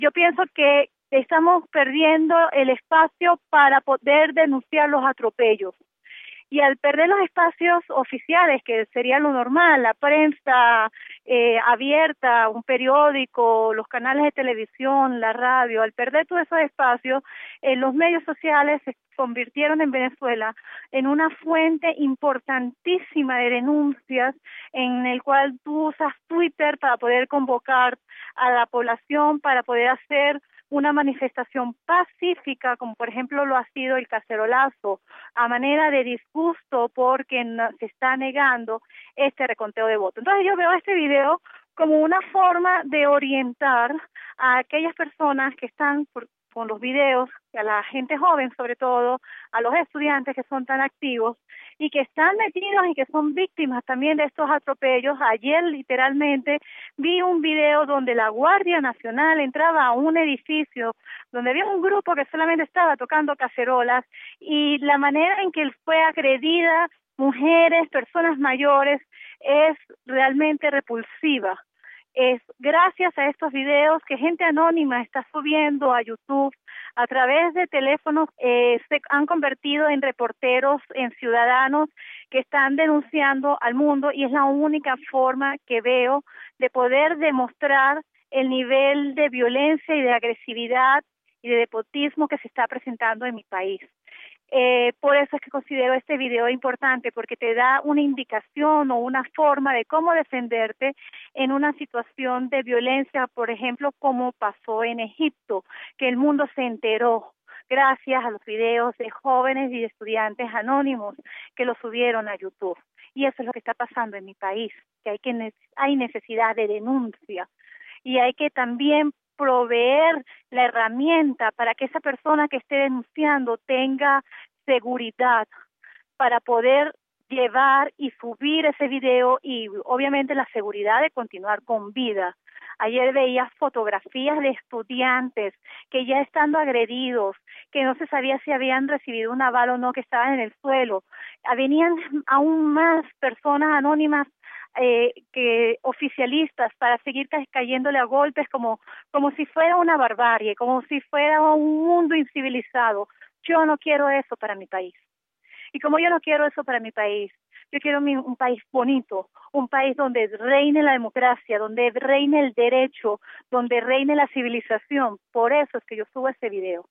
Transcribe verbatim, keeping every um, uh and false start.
Yo pienso que estamos perdiendo el espacio para poder denunciar los atropellos. Y al perder los espacios oficiales, que sería lo normal, la prensa eh, abierta, un periódico, los canales de televisión, la radio, al perder todos esos espacios, eh, los medios sociales se convirtieron en Venezuela en una fuente importantísima de denuncias, en el cual tú usas Twitter para poder convocar a la población, para poder hacer una manifestación pacífica, como por ejemplo lo ha sido el cacerolazo, a manera de disgusto porque no, se está negando este reconteo de votos. Entonces yo veo este video como una forma de orientar a aquellas personas que están por, con los videos, a la gente joven sobre todo, a los estudiantes que son tan activos y que están metidos y que son víctimas también de estos atropellos. Ayer literalmente vi un video donde la Guardia Nacional entraba a un edificio donde había un grupo que solamente estaba tocando cacerolas, y la manera en que él fue agredida, mujeres, personas mayores, es realmente repulsiva. Es gracias a estos videos que gente anónima está subiendo a YouTube a través de teléfonos, eh, se han convertido en reporteros, en ciudadanos que están denunciando al mundo, y es la única forma que veo de poder demostrar el nivel de violencia y de agresividad y de despotismo que se está presentando en mi país. Eh, por eso es que considero este video importante, porque te da una indicación o una forma de cómo defenderte en una situación de violencia, por ejemplo, como pasó en Egipto, que el mundo se enteró gracias a los videos de jóvenes y de estudiantes anónimos que lo subieron a YouTube. Y eso es lo que está pasando en mi país, que hay, que hay necesidad de denuncia, y hay que también proveer la herramienta para que esa persona que esté denunciando tenga seguridad para poder llevar y subir ese video, y obviamente la seguridad de continuar con vida. Ayer veía fotografías de estudiantes que ya estando agredidos, que no se sabía si habían recibido una bala o no, que estaban en el suelo. Venían aún más personas anónimas, eh, que oficialistas, para seguir cayéndole a golpes como, como si fuera una barbarie, como si fuera un mundo incivilizado. Yo no quiero eso para mi país. Y como yo no quiero eso para mi país, yo quiero mi, un país bonito, un país donde reine la democracia, donde reine el derecho, donde reine la civilización. Por eso es que yo subo este video.